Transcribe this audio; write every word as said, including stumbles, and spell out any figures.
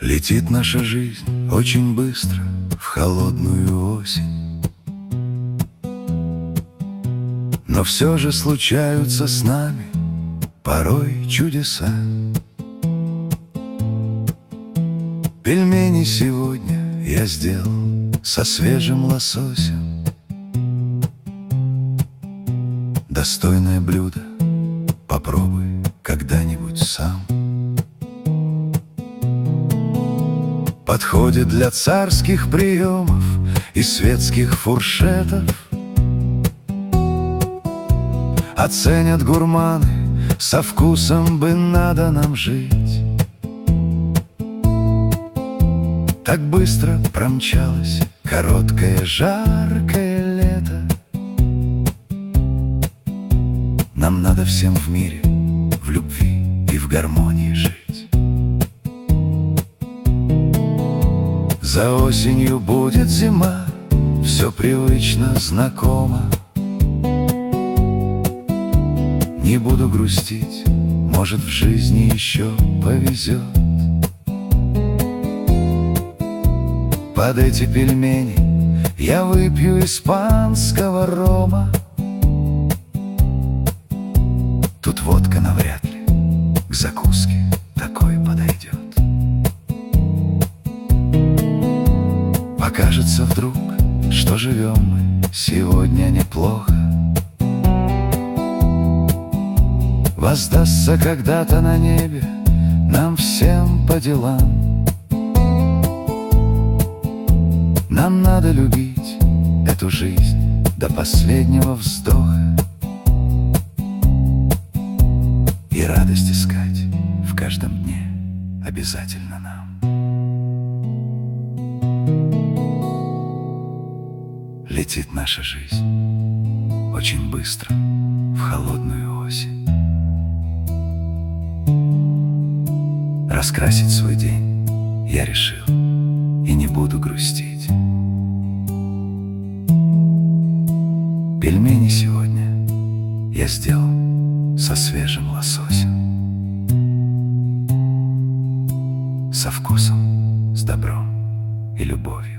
Летит наша жизнь очень быстро в холодную осень, но все же случаются с нами порой чудеса. Пельмени сегодня я сделал со свежим лососем. Достойное блюдо, попробуй когда-нибудь сам. Подходит для царских приемов и светских фуршетов. Оценят гурманы, со вкусом бы надо нам жить. Так быстро промчалось короткое жаркое лето. Нам надо всем в мире в любви и в гармонии жить. За осенью будет зима, все привычно знакомо. Не буду грустить, может, в жизни еще повезет. Под эти пельмени я выпью испанского рома. Тут водка навряд ли к закуске такой подойдет. Покажется вдруг, что живем мы сегодня неплохо. Воздастся когда-то на небе нам всем по делам. Нам надо любить эту жизнь до последнего вздоха и радость искать в каждом дне обязательно нам. Летит наша жизнь очень быстро в холодную осень. Раскрасить свой день я решил и не буду грустить. Пельмени сегодня я сделал со свежим лососем, со вкусом, с добром и любовью.